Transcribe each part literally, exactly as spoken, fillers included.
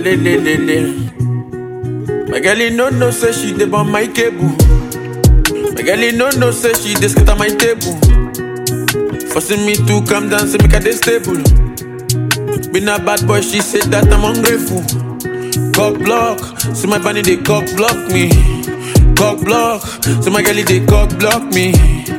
le le le le. My girl no no say she dey on my cable. My girl no no say she dey skip on my table. Forcing me to come down, say make her dey stable. Been a bad boy, she said that I'm ungrateful. Cock block, see my bunny they cock block me. Cock block, see my girl they cock block me.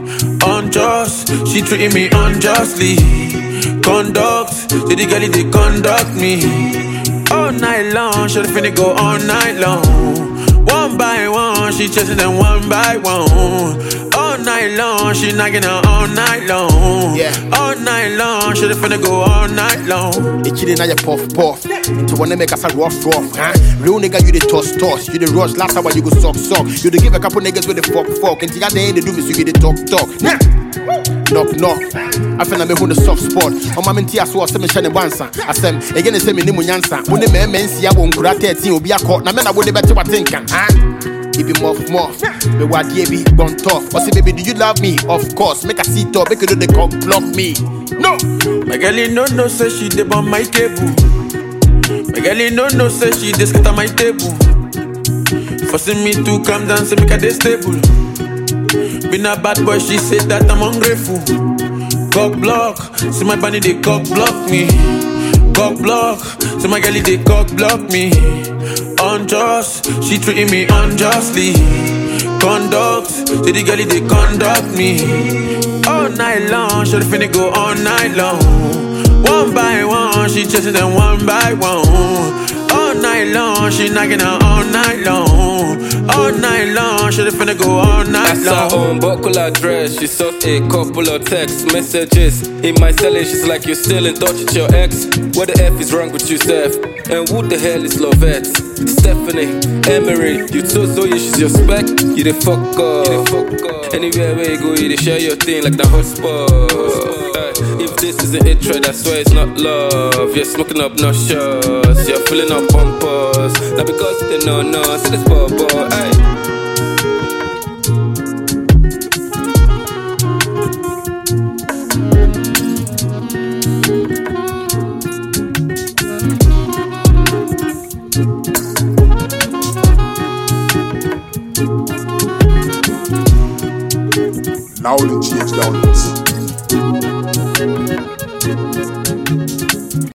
Unjust, she treating me unjustly. Conduct, see the girl they conduct me. All night long, she finna go all night long. One by one, she chasing them one by one. All night long, she knocking her all night long. Yeah. All night long, she finna go all night long. It chillin' now you puff puff. To wanna make us a rough rough, huh? Real nigga, you the toss toss. You the rush last hour, you go suck suck. You the give a couple niggas with the fuck fuck. And the other end they do me, so you get the talk talk. Nah. Knock knock. I feel I'm a soft spot. On my mentia so I say me shine bansa. I say again they say me nimu nyansa. When the men men see I won't grab thirteen will be a court. Now men I would better what think, huh? If you muff muff, the what ye be gone tough. But say baby, do you love me? Of course. Make a seat up, make you do the cock block me. No. My girl no no say she dey on my cable. My girl no no say she dey skip on my table. Forcing me to come down, say make her dey stable. Been a bad boy, she said that I'm ungrateful. Cock block, see my bunny they cock block me. Cock block, see my girl they cock block me. Unjust, she treating me unjustly. Conduct, see the girl they conduct me. All night long, she finna go all night long. One by one, she chasing them one by one. All night long, she knocking her all night long. All night long, she finna go all night long. That's her own buckle address. She saw a couple of text messages in my celly. She's like, you're still in touch with your ex. What the F is wrong with you, Steph? And who the hell is Lovette? Stephanie, Emery, you told Zoe she's your spec. You the fuck up. Anywhere where you go, you the share your thing like the hotspot. If this isn't it, try, that's why it's not love. You're smoking up no shots, you're filling up bumpers. Not because they know no, see this bubble, ay. Loud and change down.